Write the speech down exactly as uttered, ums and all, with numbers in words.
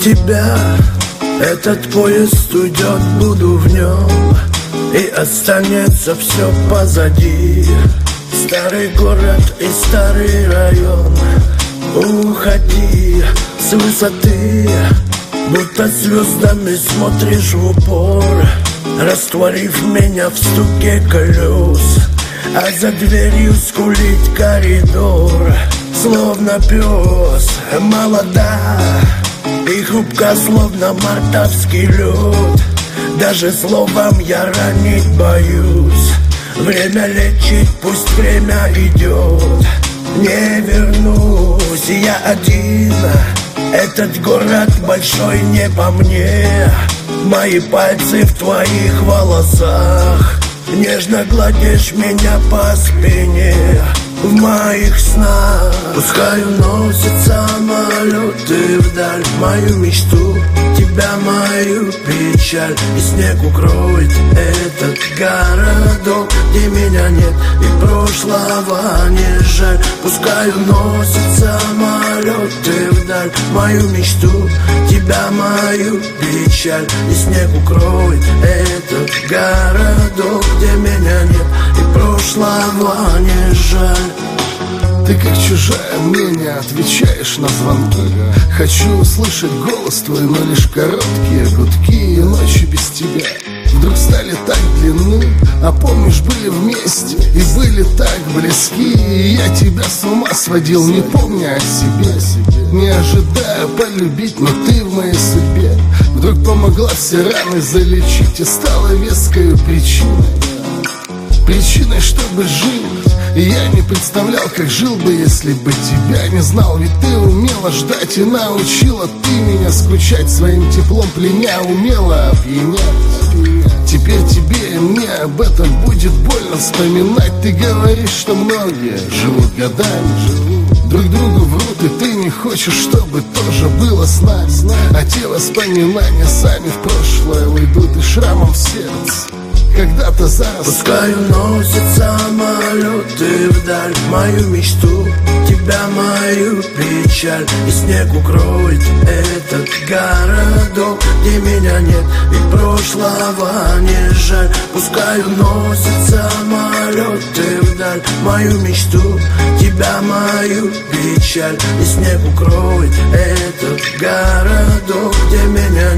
тебя. Этот поезд уйдет, буду в нем, и останется все позади. Старый город и старый район. Уходи с высоты, будто звездами смотришь в упор, растворив меня в стуке колес. А за дверью скулит коридор, словно пес, молода и хрупка, словно мартовский лед. Даже словом я ранить боюсь. Время лечит, пусть время идет. Не вернусь я один. Этот город большой не по мне. Мои пальцы в твоих волосах. Нежно гладишь меня по спине. В моих снах пускай уносят самолеты вдаль мою мечту, тебя, мою печаль. И снег укроет этот городок, где меня нет и прошлого не жаль. Пускай уносят самолеты вдаль мою мечту, тебя, мою печаль. И снег укроет этот городок, где меня нет и прошлого не жаль. Ты как чужая, мне не отвечаешь на звонки. Хочу услышать голос твой, но лишь короткие гудки. И ночи без тебя вдруг стали так длинны. А помнишь, были вместе и были так близки. И я тебя с ума сводил, не помня о себе. Не ожидая полюбить, но ты в моей судьбе вдруг помогла все раны залечить и стала вескою причиной. Причиной, чтобы жить. И я не представлял, как жил бы, если бы тебя не знал. Ведь ты умела ждать и научила ты меня скучать, своим теплом пленя, умела опьянять. Теперь тебе и мне об этом будет больно вспоминать. Ты говоришь, что многие живут годами, друг другу врут, и ты не хочешь, чтобы тоже было с нами. А те воспоминания сами в прошлое уйдут и шрамом в сердце когда-то зарос. Пускай уносят самолеты вдаль мою мечту, тебя, мою печаль. И снег укроет этот городок, где меня нет и прошлого не жаль. Пускай уносят самолеты вдаль мою мечту, тебя, мою печаль. И снег укроет этот городок, где меня